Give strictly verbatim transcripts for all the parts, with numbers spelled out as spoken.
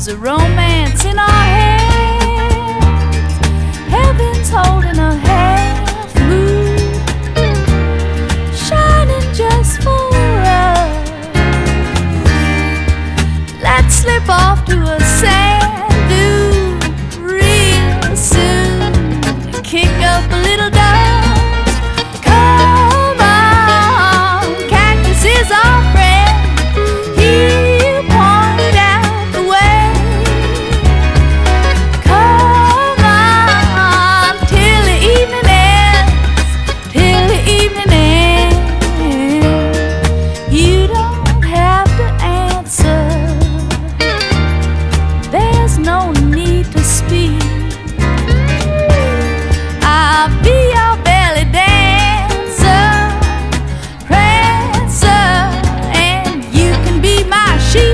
a romance in our hands. Heaven's holding a half moon, shining just for us. Let's slip off to a sand dune real soon. Kick up a little dust. Come on, cactus is our friend. He'll point out the way. Come on, till the evening ends, till the evening ends. You don't have to answer. There's no need to speak. I'll be your belly dancer, prancer, and you can be my sheep.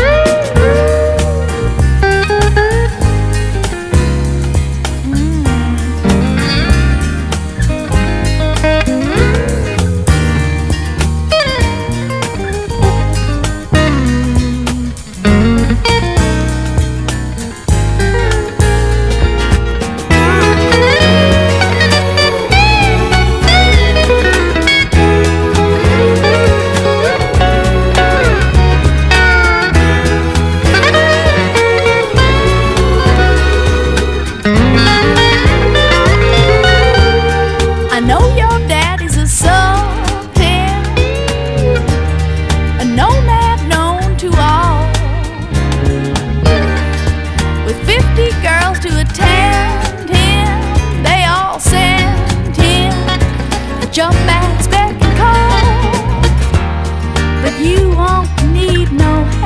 I know your daddy's a sultan, a nomad known to all, with fifty girls to attend him. They all send him a jump back, spec and call, but you won't need no